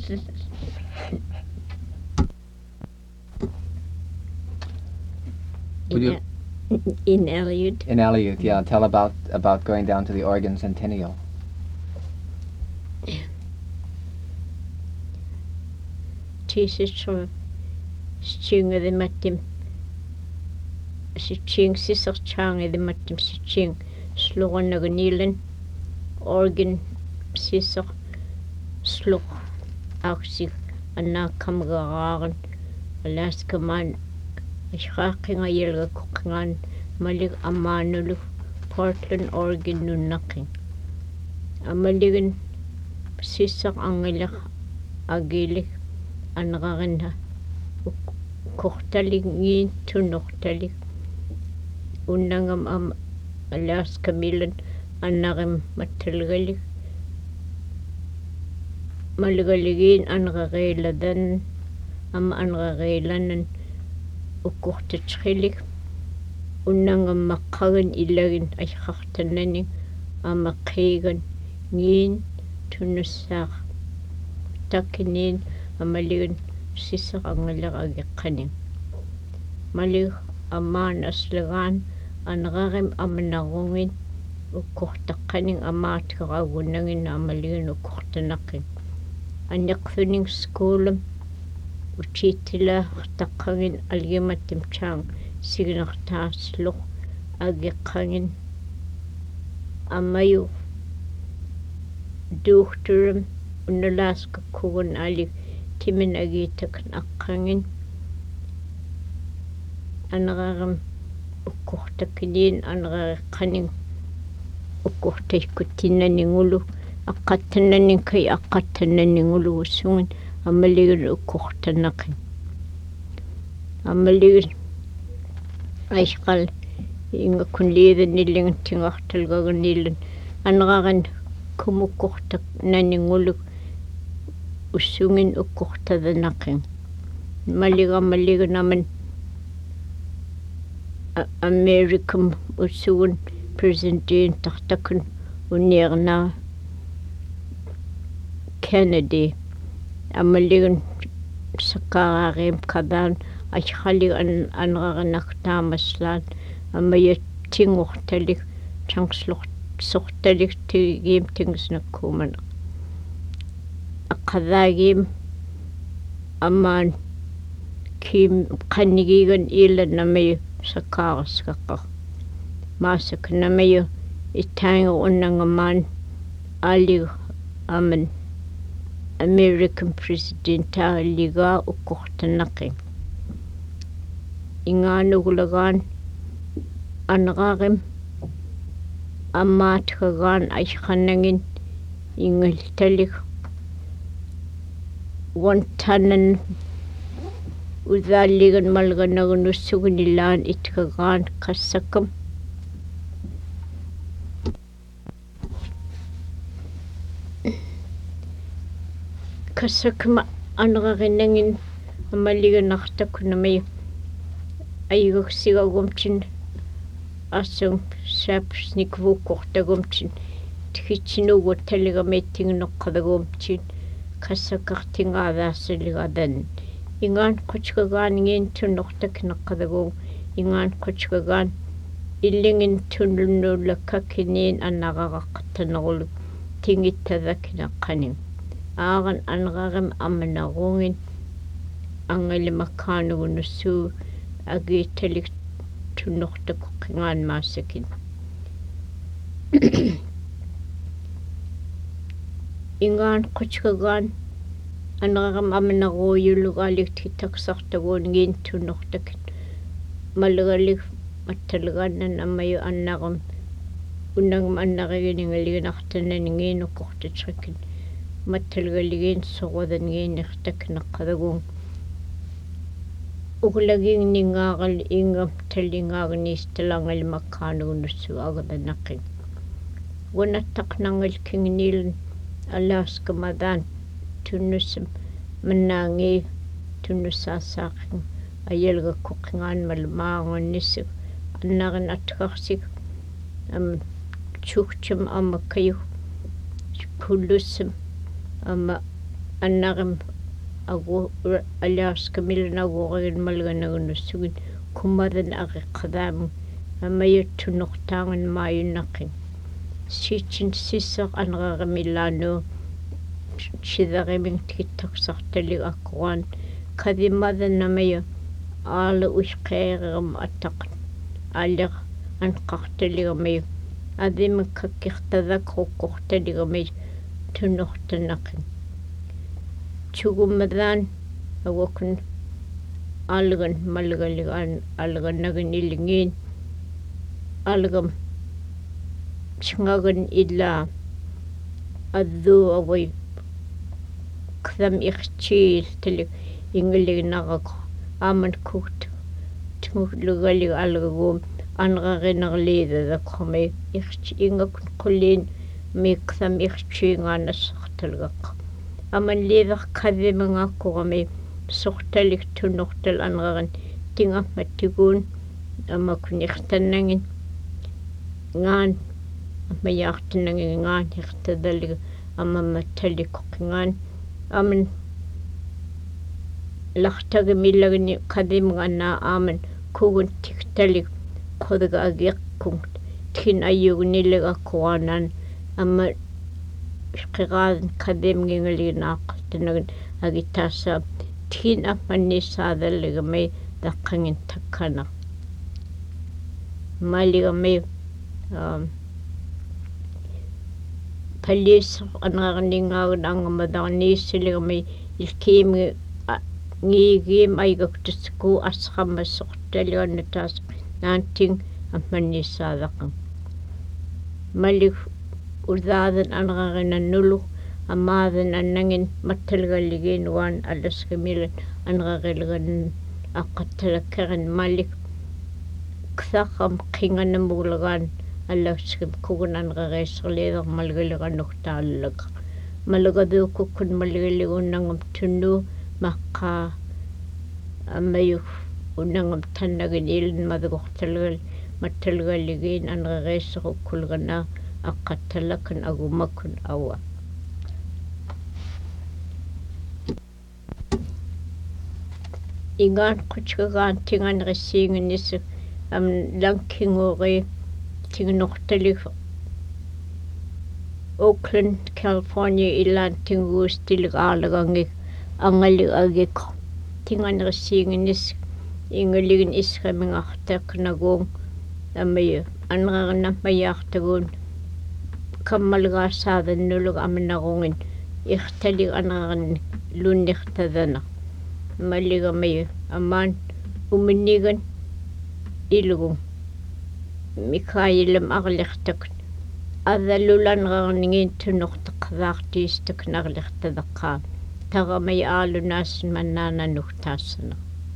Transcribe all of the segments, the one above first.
In Elliot. In Elliot, yeah. Tell about going down to the Oregon Centennial. Tisitro stinga the matim. Sitching sister chang the matim sitching slogan nagnilen Oregon sister slok auxig anna kamgaren Alaska man Ishaqing a yelga cooking Malig Amanulu Portland Oregon nunaking Amaligan sister angelach agilik anrarinha kochtalig ngin tunochtalig unangam Alaska milan anarim matalgalig malgaligin anrageladan anragelanan ukortachrilig unangam maqagan ilagin ayxartanani amaqigan ngin tunusaq takinin amaligan sisaq angalag agiqqanin malig aman aslagan anrarim amnarungin ukortaqqanin amaatqaragunangin amaligan ukortanaqin anniqfuning schoolum uchitila taqqangin algimatim chang signartaasluq agiqqangin amayu duhturum unalaska kugun alik timin agitak naqqangin anrarim ukortakinin anrariqqanin ukortaikuttinaningulu aqqattananin kai aqqattananingulu ussungin amaligan ukortanaqin amaligan aishqal inga kunliidan nillingan tingartalgaganilan anrarin kumukortak naningulu ussungin ukortadanaqin maligan aman American ussugun president tartakun unierna Kennedy amaligan sakararim kadan aishqali anrarinaqtaamaslaan amayat tingortalik changssortalik tigim tingsnakkumana aqadaagim amaan kim qanigigan ilan namayu sakaraskaqqa maasak namayu itaanga unangamaan ali aman American president liga ukortanaqin ingaanugulagaan anrarim amaatqagaan aishqanangin ingaltalik wantanan udalligan malganagun ussugunilaan itqagaan qassakam kasakma anrarinangin amaliganartakunamay ayugsigagumchin asung sapsnikvukortagumchin tkichinuguttaligamettingnoqqadagumchin kassakartingaadaasaligadan ingaan quchkagaan ngin tunnortakneqqadagum ingaan quchkagaan illingin tunnullakakinin annaqaqattanerulu tingittadakinaqqanin aagan anrarim amnarungin angalimakkaanugunussu agiittalik tunnortakoqqingaan maassakin ingaan quchkagaan anrarim amnaruuyulugaalik titaksartaguun ngin tunnortakin malgalik mattalgaanan amayu annarum unangam annariginingalinartanan ngiinukortatrikin mattalgaligin sorudan ngiinertakneqqadaguun uglaging ningaagal ingam talingaaganiistalangalmakkaanugunussu agadanaqin wanattaqnangal kingniilan Alaska madaan tunnusam mannaangi tunnusaasaaqin ayalga kuqingaan malmaangonnissu annarin atqarsik chukcham amakayu pullussam ama аннарим агу алиарскамилнагууригин малганагануссугин куммадан ақиққадаамун амаюттуннортаанган мааюннаққин сиитсин сиссеқ анераримиллаануу сидаримин тикиттарсарталиг аккураан кадиммаданнамая аалу усқеерерам аттақат аалер анқарталигамаю адимак каккертадакруккорталигамай туннортанақин чугуммадаан авакун алган малгалигаан алганнагин илингиин алгам чнгаган илла адду авай кдам ихчил тэлэг ингэлигнарак аман кут тмуглугалиг алгагум анраринерлиидадакхами ихч ингакун qulliin микдам ихчиингаанассарталгақ аман лидер кавимангаккурами сорталик туннортал анрарин тингамматтигуун амакун ихтаннагин ngaан аммаяартиннагин ngaан ихтадалиг аммамматталикоққингаан аман лартагмиллагни кадимганаа ааман кугун тикталик қодага агиққун тин аюгнилlegakkuanan amma qiraadin kадимгингалигнааққартанагин агитаасаа тин амманниссаадаллигамай даққангин таккана малигамай полис ангарнингааган ангамадарнииссилигамай илкиимги ngigim aigaktusku asqammassortaliganna taas naanting ammannissaadaqan malik udaadan anrarinnannulu amaadan annangin mattalgalligiin waan allaskamilan anrarilgan aqqattalakkarin malik ksaqam qingannamuulagaan allaskam kugun anrariisserliider malgaliqannuqtaallag malagaduukukkun malgaligunangam tunnu maqqa ammayuk unangam tannagin ilin madugortalgal mattalgalligiin anrariisserukkulgana aqqattalakan agumakun awa ingaan qutskagaan tinganrissiinginnissu am lankinguri tinginortalik Oakland, California ilan tinguustilig aalagangi angalig agik tinganrissiinginnis ingaligin isqamingartaaqnaguun amayu anrarnammayaartaguun kammalgaasaadannulug amnarungin irtalig anrarni lunnirtadana malligamayu amaan uminnigan ilugum mikailam arlirtak adallulanrarningin tunortaqvaartiistak narlirtadaqqaa taramay aalunaassin mannaananugtaassana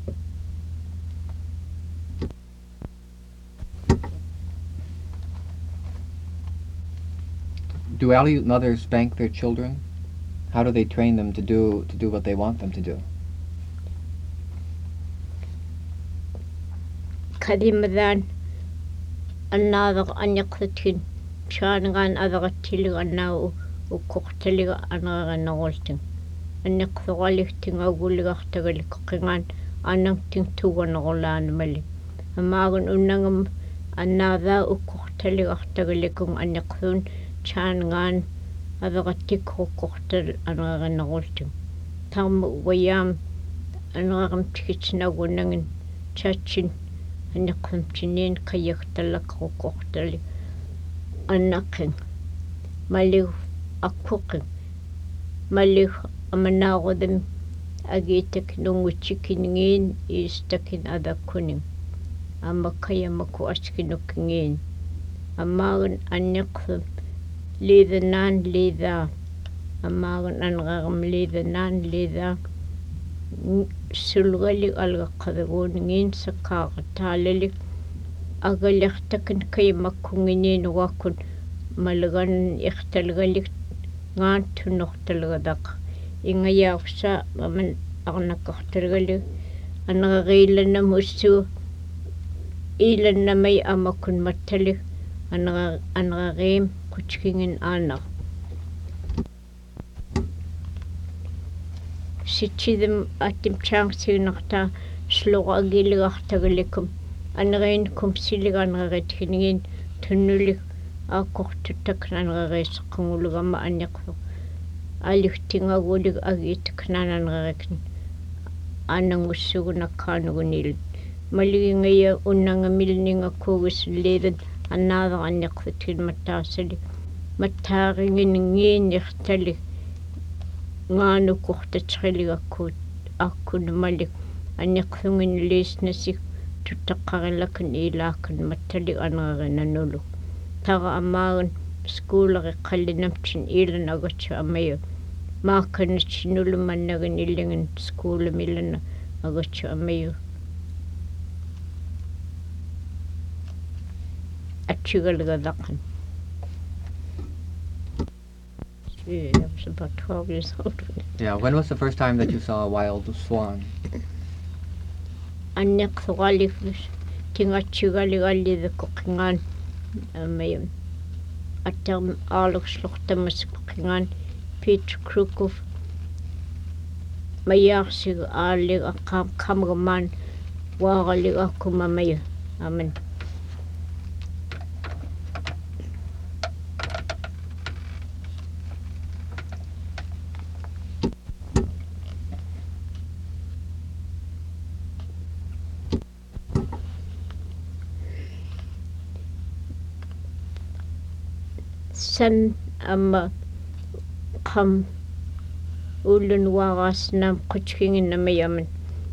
Do alley mothers spank their children? How do they train them to do what they want them to do? kadimadan annaadaq anniqsatkin shaangaan adaqattilig annaa ukkortaliga anrarannarultin anniqsoqaligtingaagulligartagaliqqingaan annangting tuganerulaanmali amaagun unnangam annaadaa ukkortaligartagalikung anniqsuun chaangaan adaqattikkortal anrarannarultin tarmu wayaam anraramtikitsnagunnangin chatchin anniqsumtiniin qayyaqtallaqruqqortali annaqin malliu akkuqin malliu amanaarudam agiitak nungutchikingiin iistakin adakkunin ammakkayamaku askinukkingiin ammaagun anniqsum liidanaan liidaa ammaagun anraram liidanaan liidaa sulgali algaqqadaguungiin sakkaaqataalalik agalirtakin kayamakkunginiinugakkun malgan ikhtalgalik ngaan tunnortalgadaq ingayaaqsa aman arnakkartalgalik anrariilannam ussuu iilannamay amakkun mattalik anrariim qutskingin aanaq ситсидам аттимчаангсигинартаа слугаагилиартагаликум анериинкум силигаанерит хинигин туннулик ааккортуттакнанерииссеққунгулугама анеқфу алифтингагулик агииттакнананерикн анангуссугунаккаанугунил малигингая уннангамилнингаккуугис аннаавераннеқфут килматтаассали маттаарингинингииннертали ngaanukkortatriligakkut aakunumalik anneqthungin liisnasik tuttaqqarillakun ilaakkan mattali anererinanulu tara amaagan skuuleriqqallinamtin ilan agatsu amayu maakkanitsinulu mannagin illingin skuulamilana agatsu amayu atsigalgadaqan. Yeah, I was about 12 years old. Yeah, when was the first time that you saw a wild swan? Anneqthuqalifus tingatsigaligallidakkoqingaan amayun atterm aalerslortamasqoqingaan Peter Krukov mayarsig aallig aqqaam kamgamaan waaraligaakkumamayu amen. San amma qam ulun waarasnaam qutkinginnamayaman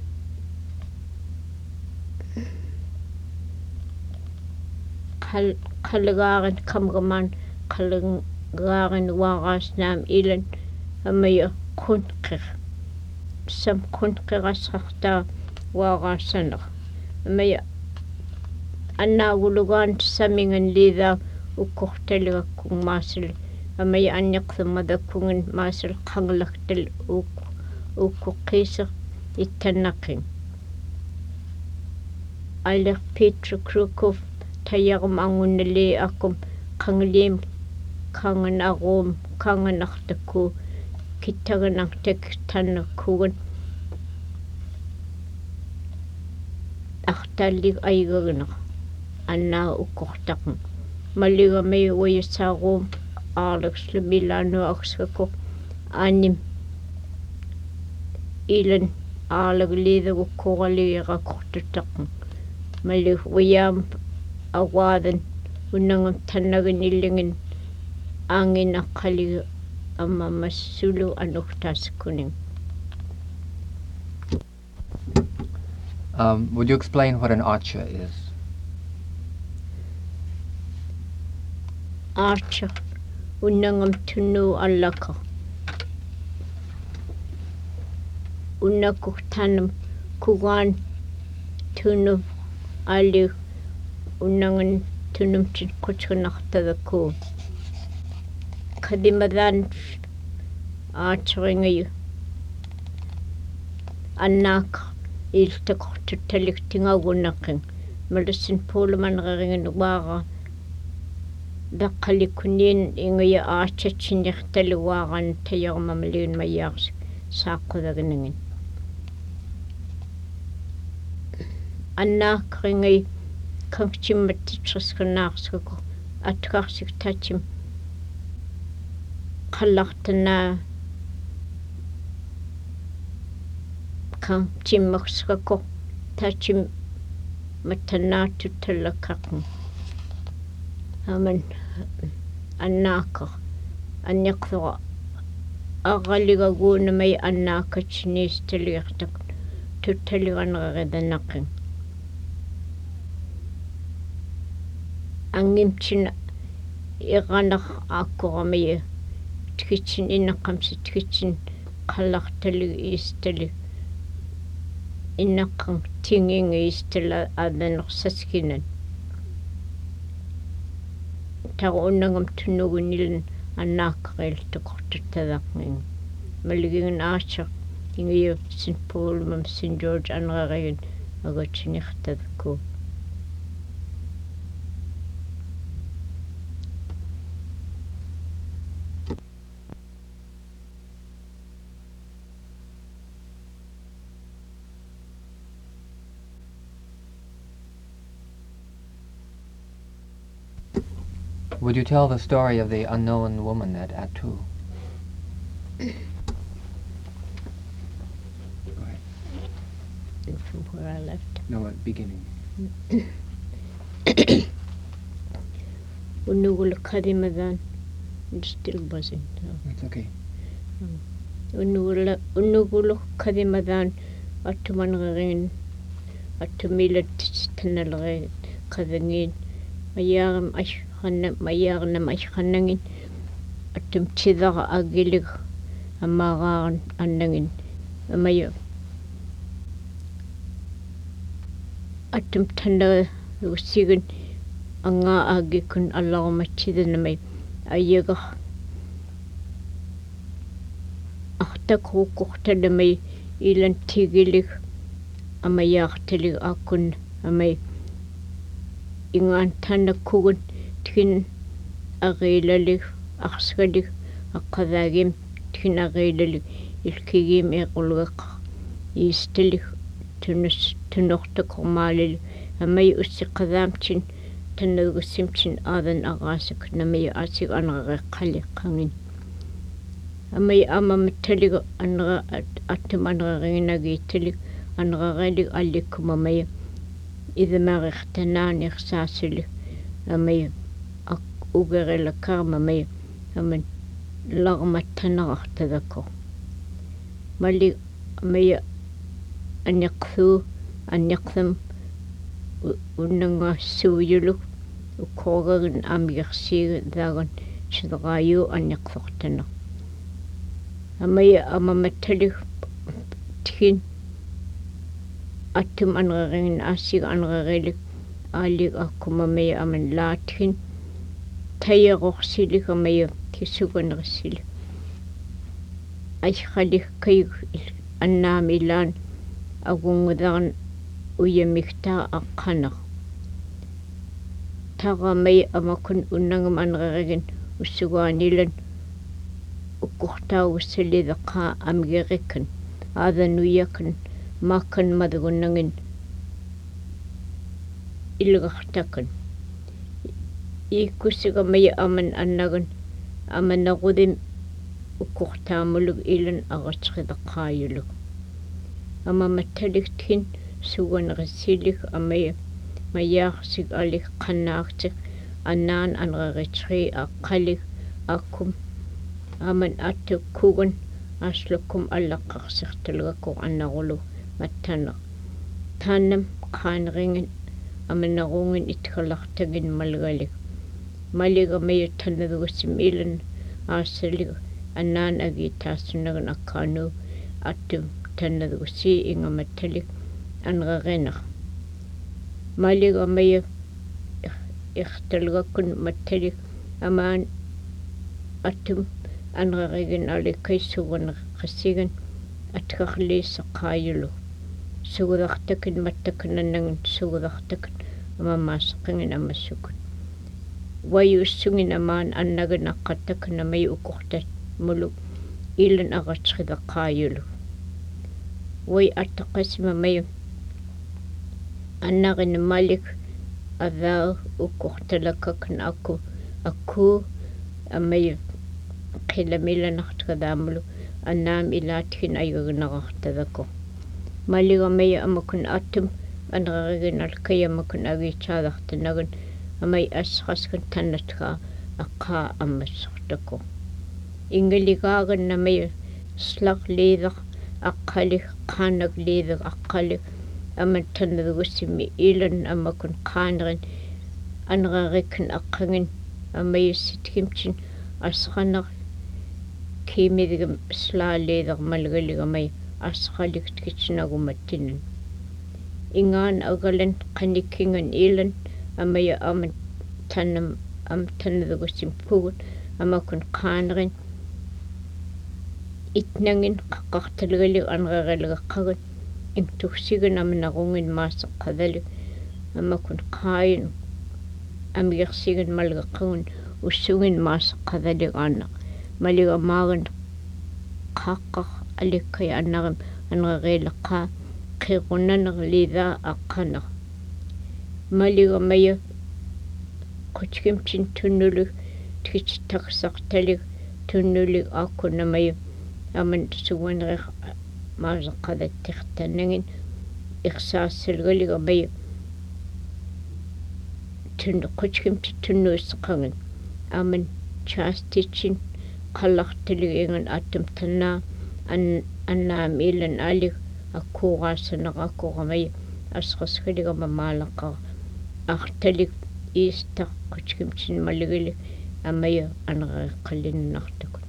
qallegaarin kamgamaan qallegaarin waarasnaam ilan amaya qunqir sam qunqirassartaa waarassaner amaya annaagulugaan samingan liidaa ukkortaligakkuung maasil amaya anneqthummadakkuungin maasil qanglaktal ukkoqiiser ittannaqin aller Peter Krukov tayarum angunnali akkum qangliim qanganarum qanganartakku kittaganartak tannakkugun artallig aigagner annaa ukkortaqun malligamay uyassaaruum aarlakslumilaanuaqskakku aannim ilan aarlagliidagukkuqaligiqaqortuttaqqun mallig uyaam awaadan unnangam tannagin illingin aanginaqqaligi amamassulu anuqtaaskuning. Would you explain what an archer is? Archer unnangam tunnu allaka unnakuktanam kugaan tunnu ali unnangan tunnumtin qutsunartadakku kadimadan archeringayu annaaq iltaqortuttaliktingagunnaqin malussin puulumanreringin uaara beqqalikkunniin ingaya aarchatsinnertaluaaran tayormamaliun mayaars saaqqudaginangin annaaqringay kangtimmattitsraskunnaarsuku atqarsik tatsim qallartanaa kangtimmerskako tatsim matanaatuttallakkaqqun aman annaaqqa anneqthora aqaligaguunamay annaaqatsiniistaliartak tuttaliganereridannaqqin angimtin iqanar aakkuramaya tikitsin innaqqamsi tikitsin qallartalig iistali innaqqan tinginga iistala adanersaskinan taruunnangam tunnugunnilan annaaqqiriltuqortuttadaqning maligingin Archer ingiyu St. Paul mam St. George anrarigin agatsinirtadakku Would you tell the story of the unknown woman at Attu? Go ahead. From where I left. No, at beginning. Unugul Kadimadan. It's still buzzing. So. It's okay. Unugul Kadimadan. Atumangarin. Atumilat Tanalre Kadangin. Mayarm Ashana Mayarnam Ashhanangin. Atum Chidar Agilig. Amaran Andangin. Mayor. Atum Tanda Lusigan. Anga agikun alama chidanamay ayaga ahta kukuhtadamay ilan tigilig amayaktilig akun amay ingan tanda kugun tin agilalig akskalig akadagim tin agilalig ilkigim equlgaq istilig tunokta kumalil amay usiqadamchin Tanagussimchin adan agasak namay asig anra qali qangin amay amamatelig anra atum anra rinagitelig anra rig alikum amay idmarixtanan ixsasili amay ugerela karma amay aman lagmatanartadako mali amay aniqthu aniqtham unanga suyuluk ukogan amyarsi dagan shidgayu aniqthortana amay amamatalik tin atum anrarin asig anrarelik alik akumamay aman latin tayarorsilik amay kisuganrsilik aykhalik kay annamilan agungudan uyamikta aqanar tagamay amakun unangam anraragin usuganilan ukurta usilidqa amgerikan adanuyakan makan madgunangin ilgahtakan ikusigamay aman annagan amanagudim ukurta mulug ilan agatridqayulug amamatalik sugan rasilik amay mayarsig alik qanaartik anan anraritri aqalik akum aman atuk kugan aslukum allaqarsiqtalgaku annarulu mattana tanam qanringin amanarungin itkalartagin malgalik maliga may tanadgusim ilan asalik anan agitaasunagan akanu atum tanadgusi ingamatalik anrarenar maliga may ikhtalgakun matalik aman atum anrarigin alikay sugan qasigan atkarli saqayulu sugudaqtakin mattakananang sugudaqtakin amamasqingin amasukun wayusungin aman annagan aqattakan may ukurtat muluk ilan agatridaqayulu way attaqasma may annagin malik adha ukurtalakakan aku amay qilamila naqtkadamulu annam ilatin ayugnaqtadako maliga may amakun atum anrarigin alkay amakun agichadaqtanagan amay asqaskan tanatka aqa amasqtako ingaligagan namay slag liidaq aqalik qanak liidaq aqalik aman tanadgusimi ilan amakun qanrin anrarikin aqangin amay sitkimchin asqanar kimidigam slaliidaq malgaliga may asqalik tkitchnagumattinan ingan agalan qanikingan ilan amay aman tanam am tanadgusim pugun amakun qanrin itnangin qaqqartalgalik anraraliga qagan imtuksigan amanarungin masaqadalik amakun qayin amyarsigan malgaqagun usungin masaqadalik anaq maliga magan qaqqaq alikay anaqim anrarilaqa qirunanar lida aqanar maliga maya qutskimtin tunnulug tikitaqsartalik tunnulug aakkunamaju aman suuaneq maasaqalattirtanangin iqsaassalgalik amaju qutskimtit tunnuisseqangin aman chaastitsin qallartalik ingan atum tannaa annaam ilan alik akkuuraasanaqakkuramaju asqasqaligama maalaqqara artalik iista qutskimtin maligili amaju aneraqallinnartukun.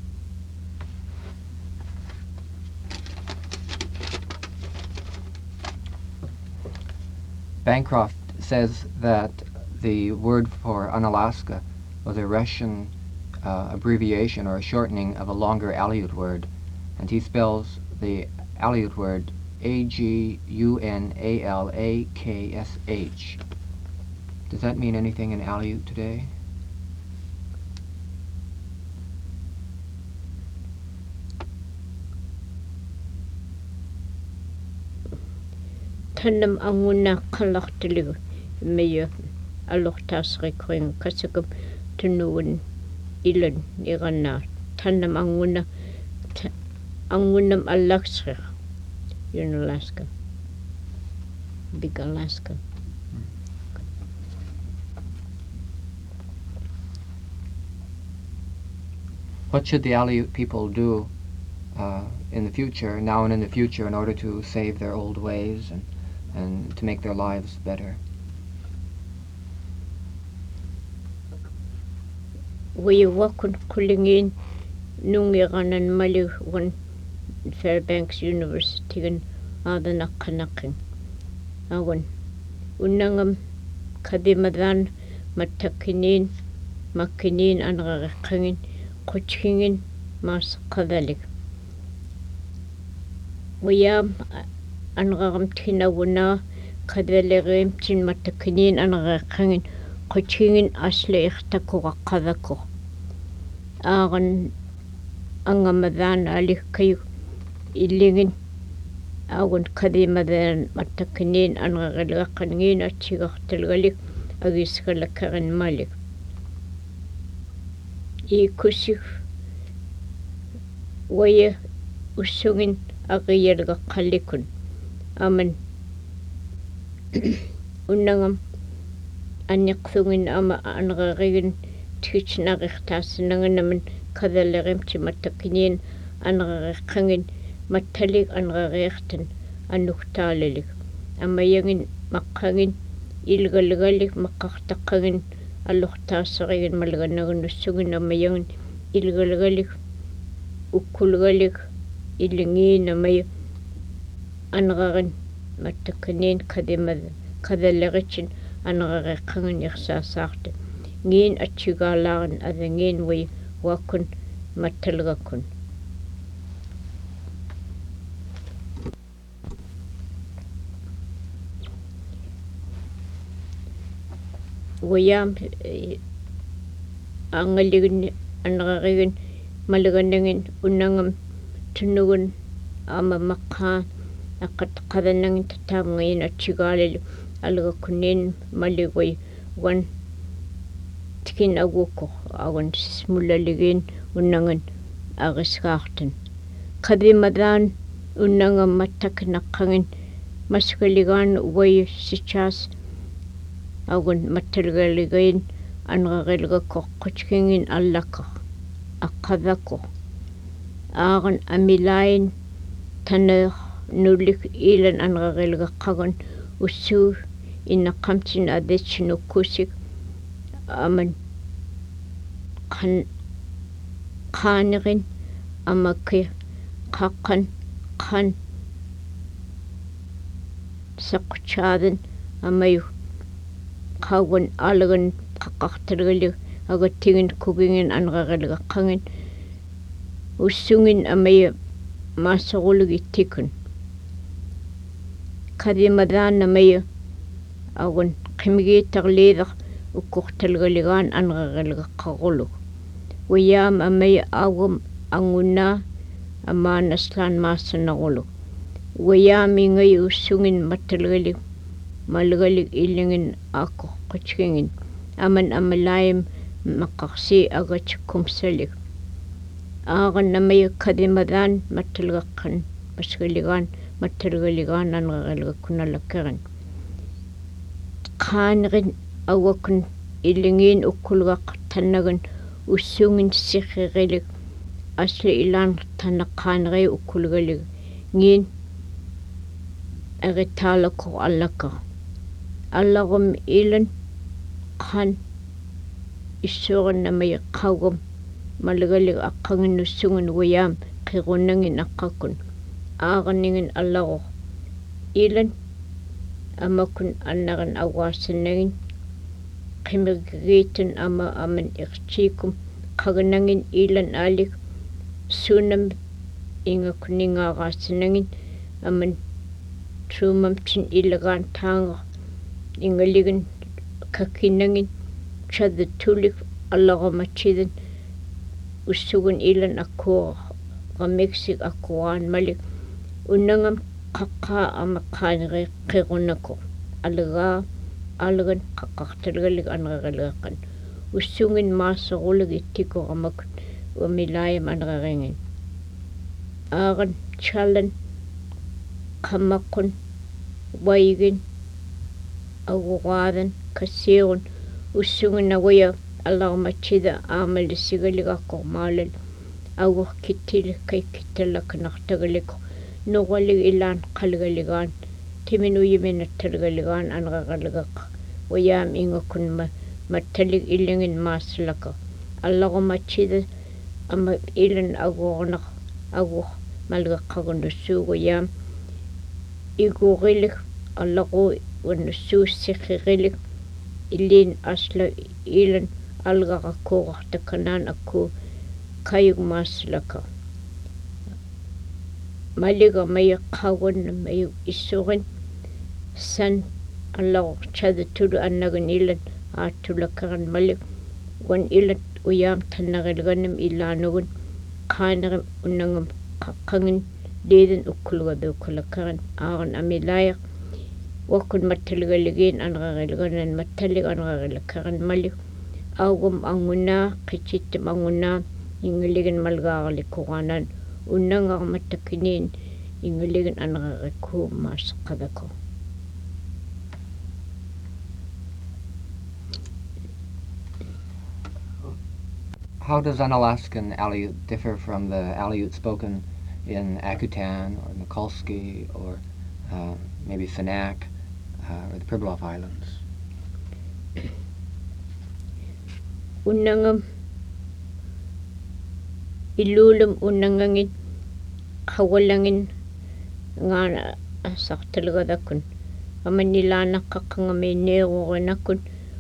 Bancroft says that the word for Unalaska was a Russian abbreviation or a shortening of a longer Aleut word, and he spells the Aleut word Agunalaksh. Does that mean anything in Aleut today? Tannam anguna qallartiligu meya alortaasriqring kasakam tunnuun ilan iranna tannam angunam allaksriq Unalaska, Big Alaska. What should the Aleut people do in the future, now and in the future, in order to save their old ways and to make their lives better? We wakun kulingin nungiranan mali wan Fairbanks University gan adanaqanaqin awan unangam kadimadan matakinin makinin anraqangin qutskingin maasqadalik wiyam anraqam tinawuna qadalerimtin matakinin anraqangin qutskingin asle iqtakuqaqqadakku aagan angamadan alikkayu illingin agun kadimadan matakinin anraqalaqangin atsigartalgalik agiskalakkarin malik ikusik waya usungin aqiyalgaqallikun aman unnangam anniqthungin ama anraqigin tikitsinaqirtaassananganaman kadalerimti matakinin anraqangin mattalik anraqirtan annuktaalilik amayangin maqqangin ilgalgalik maqqartaqqangin allortaassarigin malganagunussugin amayangin ilgalgalik ukkulgalik illingiin amaya anraqin matakinin kadaleritsin anraqeqqangin irsaasaarta ngiin atsigaalaarin adangiin way wakun mattalgakun wayam angaligin anraqigin malganangin unangam tunnugun ama maqqaan aqatqadanangin tataamngin atsigaalil algakunin maligway wan tikin agukko awan smulaligin unangan agiskaartan qadimadan unangam mattaknaqqangin maskaligaan way sichas awan mattalgaligin anraqilgakko qutskingin allakka aqqadakko aagan amilain taner nulik ilan anraqilgaqqagan ussuu innaqqamtin adetsinukkusik aman qaanirin amakki qaqqan qan saqchaadan amayu qawan alagan qaqqartalgalik agattigin kugingin anraqilgaqqangin ussungin amaya maasaqulugittikun kadimadaan amaya awan qimigiitarliidaq ukkortalgaligaan anraqilgaqqaruluk wayam amaya awam angunaa amaanaslaan maasanaruluk wayam ingay ussungin mattalgalik malgalik illingin aakko qutskingin aman amalayim maqarsi agachikumsalik aagan namay kadimadan matalgaqan masgaligan matalgaligan anraqalgakunalakkaran qaanrin awakun ilingin ukkulgaq tannagan ussungin sikhirilik asli ilan tanaqaanri ukkulgalik ngin agitalako allaka allagum ilan qan issuran namay qawgum malgalig aqqangin ussungin wayam qirunangin aqqakun aaganingin allago ilan amakun annagan awasanagin qimirgiitan ama aman iqchikum qagnangin ilan alik sunam inga kuningaaqaasanagin aman trumamchin ilagaan taanga ingaligin kakinangin chadatulik allagamachidan ussugun ilan akkua qameksik akkuaan malik unangam qaqqa ama qaanri qirunako algan qaqqartalgalik anraqalgaqan ussungin maasarulig ittiko qamakun umilayam anraqingin aagan chalan qammaqun waygin aguqaadan kasiirun ussungin awaya allarmatchida aamalisigaligaqko maalal awur kittil kaikkittalaknartagaliko nuqalig ilaan qalgaligaan timin uyiminattalgaligaan anraqalgaq wayaam ingakun mattalig ilingin maaslaka allarmatchida ama ilan agurnaq agur malgaqagunussuugu wayaam iguurilik allaqu wanussuussiqirilik ilin asla ilan algaqakkuuqartakanaan akku kayug maaslaka maliga may qawan may issurin san allago chadatulu annagan ilan aatulakaran malik wan ilan uyam tannaqilganim ilaanugun qaanarim unangam qaqqangin deedan ukkulgadukulakaran aagan amilaya wakun matalgaligin anraqilganan mattalig anraqilakaran malik augum anguna qichittim anguna ingaligin malgaaqalikuqanan unangarmatakinin ingaligin anraqikku maasqadako How does Unalaskan Aleut differ from the Aleut spoken in Akutan or Nikolsky or maybe Sanak or the Pribilof Islands? Unangam ilulum unangangin qawalangin ngana asartalgadakun amanilanaqqaqangami neerurinakun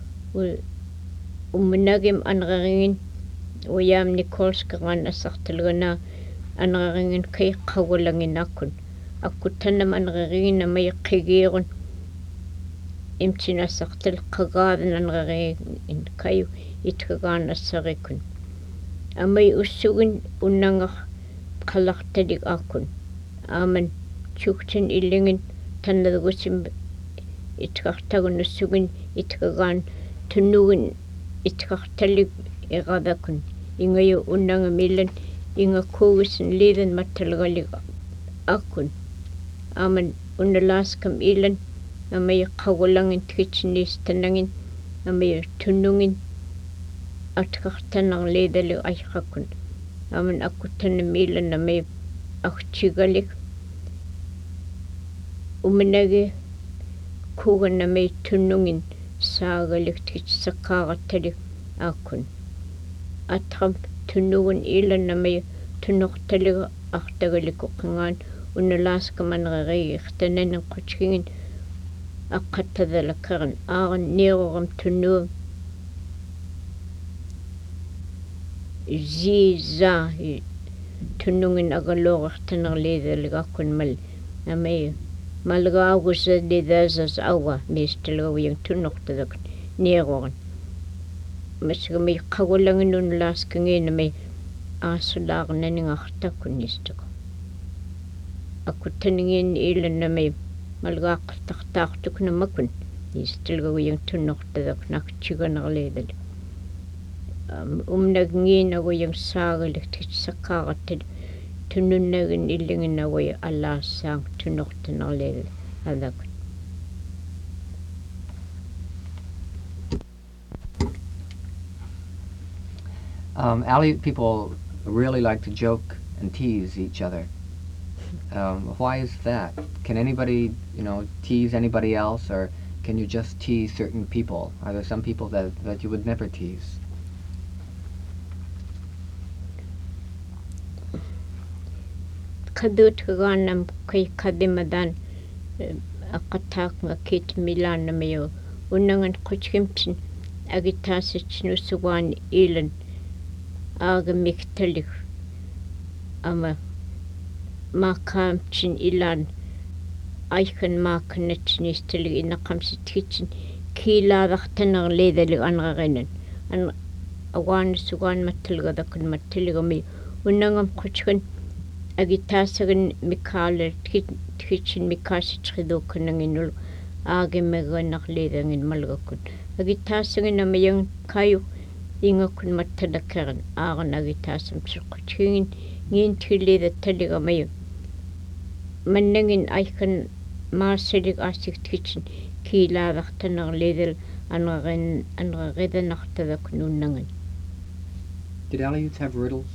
umnagim anrarigin uyam Nikolskan asartalgana anrarigin kay qawalanginakun akkutanam anrarigin amay qigiirun imtin asartal qagaadan anrarigin kayu itkagaan asarikun amay ussugin unangar qalaqtalik akun aman chuktin ilingin tannadgusim itkartagun ussugin itkagaan tunugin itkartalik iqadakun ingayu unanga milan inga kuusin liidan mattalgalik akun aman Unalaskam ilan amay qawalangin tkitchinis tanangin amay tunungin atkartanang leedalik ayqakun aman akkutanam ilan amay aqchigalik umanagi kugan amay tunungin saagalik tkitchsaqaaqattalik akun atram tunungin ilan amay tunuqtalik aqtagalik uqangaan Unalaskam anrari iqtananin quchkingin aqqattadalakaran aaran neeruram tunuu ziza tunungin agalooqartanar leedalik akkun mal amay malgaagusa lidasas awa meestalgawiyang tunuqtadakun neeruran masgamay qawalangin Unalaskangin amay aasulaaqnaningartakun istako akkutaningin ilan namay malgaaqartartaartuknamakun Istilguyang tunnortadak nakchiganerleedal. Umnagngiinaguyang saagaliktit sakkaarattad tununnagin illinginnaguya allaasaang tunnortanerleedal adak. Aleut people really like to joke and tease each other. Why is that? Can anybody, tease anybody else, or can you just tease certain people? Are there some people that you would never tease? Kadutgaanam kay kadimadan aqattaaq ngakit milaannamayo unnangan quchgimtin agitaasitnusugaan ilan aagammiktalik ama maakaamtin ilan aikan maakanatsin istalik inaqamsitkitsin kiilaadartanerleedalik anrarinan an awaansugaan mattalgadakun mattiligami unnangam quchgan agitaasagan mikaaler tkitsin mikaasitridukkunanginul aagimmegannarleedangin malgakun agitaasagan amayang kayu ingakun mattalakkaran aaran agitaasam suqqutgingin ngiintileedattaligamayun mannangin aikan maasalik aasiktkitsin kiilaadartanerleedal anraridanartadakun unnangan. Did Aleuts have riddles?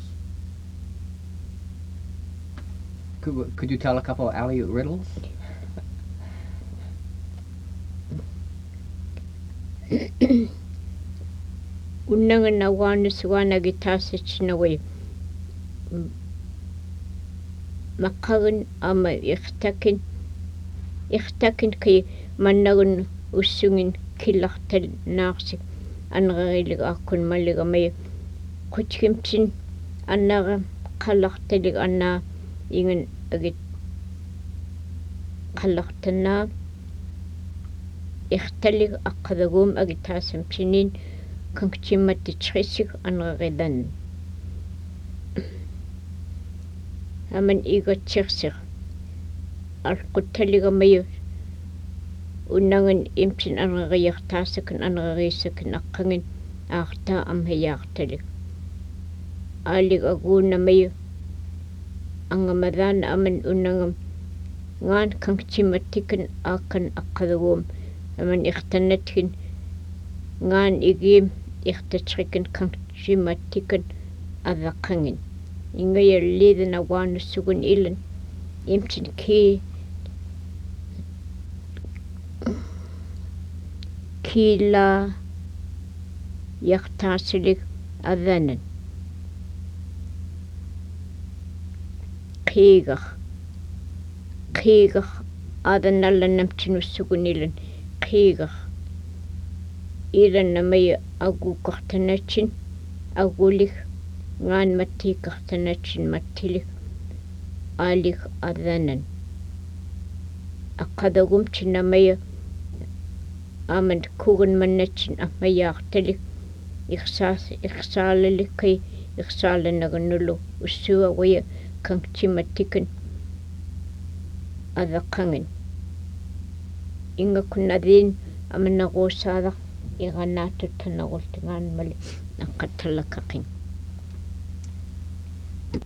Could you tell a couple of Aleut riddles? Unnangan awaansugaan agitaasitsinaway maqagan ama iqtakin kay mannagun ussungin killartal naarsi anrarilig aakkun malligamay quchgimtin annara qallartalik annaa ingen agit qallartannaa iqtalik aqqadagum agitaasamsinin kankchimmatitrisik anraridan aman igatsirsir alquttaligamay unnangan imtin anrariartaasakan anrarisakan aqqangin aartaa amhayaartalik aalig aguunamay angamadaan aman unnangam ngaan kankchimmattikan aakkan aqqadagum aman iqtannatkin ngaan igim iqtatrikan kankchimmattikan adaqqangin ingayalleedan awaanussugun ilan imtin kiilaa yartaasilik adanan qiigar adanallanamtinussugun ilan qiigar ilan namay aguuqartanatsin agulik ngaan mattiiqartanatsin mattilik aalik adanan aqqadagumtin namay aman kugan mannatsin ammayaartalik iqsaalalikkay iqsaalanagannulu ussuaguya kankchimmattikan adaqqangin ingakunadiin amanaquusaadaq iqanaatuttanaqultingaan mali naqqattalakaqin